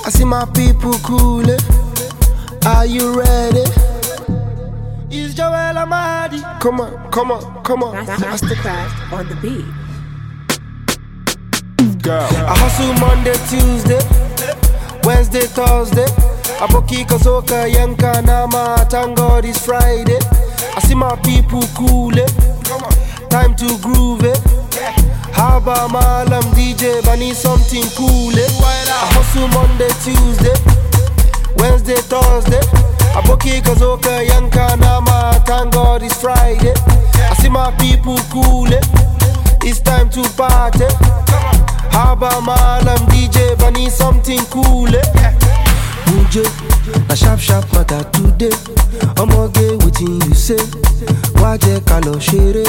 I see my people coolin'. Are you ready? It's Joel Amadi. Come on, come on, come on. Mastercraft on the beat. Girl. I hustle Monday, Tuesday, Wednesday, Thursday. Aboki Kazoka, Yanka, Nama, thank God it's Friday. I see my people coolin'. Time to groove it. Haba Malam DJ, but I need something cool. I hustle Monday, Tuesday, Wednesday, Thursday. Aboki Kazoka, Yanka, Nama, thank God it's Friday. I see my people cool. It's time to party. Haba Malam DJ, but I need something cool. Muje, na sharp sharp matter today. I'ma get wetin you say. Waje kalo shere.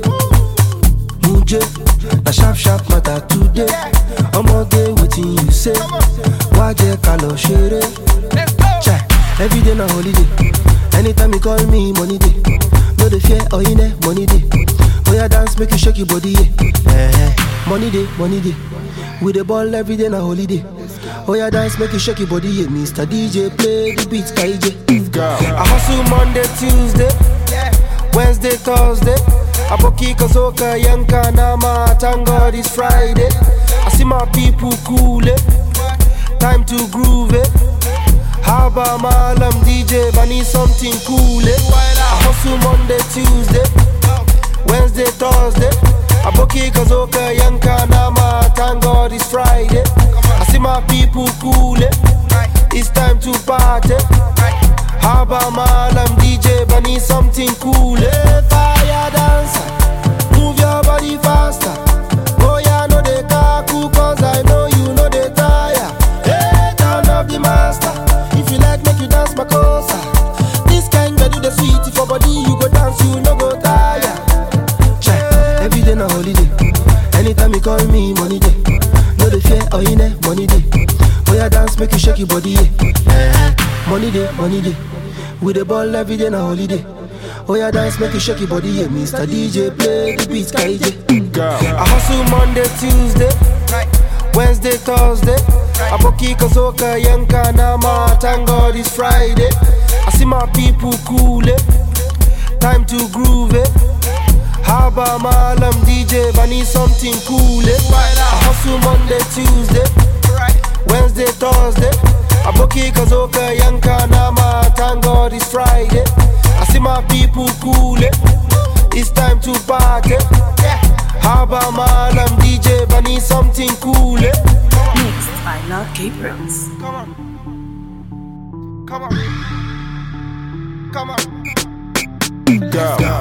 Muje, na sharp sharp matter today. I'ma get wetin you say. Waje kalo shere. Chai, every day na holiday. Anytime you call me, money day. No dey fear or you know, money day. Oh yeah, dance make you shake your body, yeah. Money day, money day. We the ball every day na holiday. Oh yeah, dance make you shake your body, yeah. Mr. DJ play the beats, KJ. I hustle Monday, Tuesday, Wednesday, Thursday. Aboki Kazoka, Yanka, Nama, thank God it's Friday. I see my people coolin'. Time to groove it. Haba Malam DJ, but I need something cool. I hustle Monday, Tuesday, Wednesday, Thursday. Aboki Kazoka, Yanka, Nama, thank God it's Friday. I see my people coolin'. It's time to party. Haba Malam DJ, but I need something cool. Fire dancer, move your body faster. Oh yeah, no they kaku, cause I know you know they tire. Hey, turn up the master. If you like, make you dance my cosa. This kind do the sweet. If your body you go dance, you no go tire. Check, every day na holiday. Anytime you call me, money day. No the fear or you know, money day. Oh yeah, dance, make you shake your body, yeah. Money day, money day. We the ball every day na holiday. Oh yeah, dance, make you shake your body, yeah. Mr. DJ play the beats, KJ. I hustle Monday, Tuesday, Wednesday, Thursday. Aboki Kazoka, Yanka, Nama, thank God it's Friday. I see my people coolin'. Time to groove it. Haba Malam DJ, but I need something cool. I hustle Monday, Tuesday, Wednesday, Thursday. Aboki Kazoka, Yanka, Nama, thank God it's Friday. I see my people coolin'. It's time to party. Haba Malam DJ, but I need something cool. Mixed by Love K Prince. Come on. Come on. Come on. Girl.